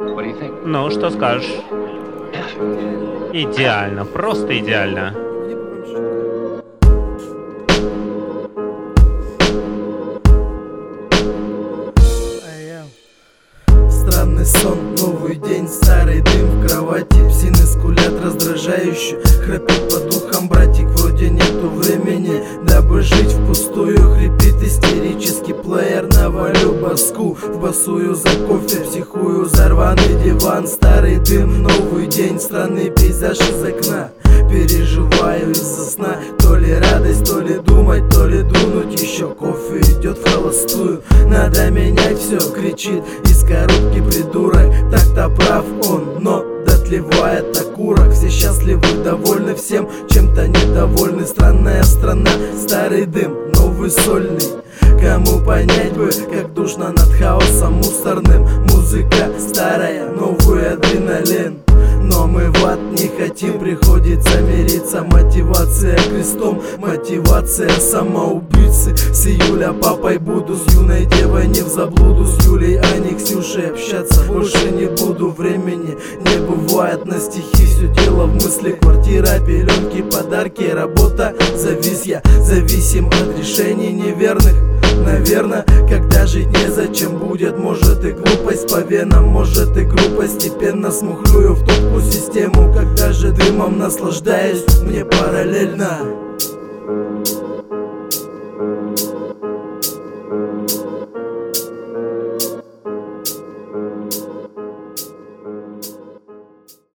Ну, что скажешь? Идеально, просто идеально. Странный сон, новый день, старый дым в кровати. Псины скулят раздражающе, храпит по духам братик. Вроде нету времени, дабы жить впустую. Хрипит истерический плеер, навалю баску. В басую за кофе, психую за рваный диван. Старый дым, новый день, странный пейзаж из окна. Переживаю из-за сна, то ли радость, то ли думать, то ли дунуть. Еще кофе идет в холостую. Надо менять все, кричит из коробки придурок. Так-то прав он, но дотлевает окурок. Все счастливы, довольны всем, чем-то недовольны. Странная страна, старый дым, новый сольный. Кому понять бы, как душно над хаосом мусорным. Музыка старая, новый адреналин. Но мы в ад не хотим, приходится мириться. Мотивация крестом, мотивация самоубийцы. С июля папой буду, с юной девой не в заблуду. С Юлей, Аней, Ксюшей общаться больше не буду. Времени не бывает на стихи, все дело в мысли. Квартира, пеленки, подарки, работа. Завис я, зависим от решений неверных. Наверно, когда жить незачем будет. Может и глупость по венам, может и грубо. Постепенно смухлюю в топку систему. Когда же дымом наслаждаюсь, мне параллельно.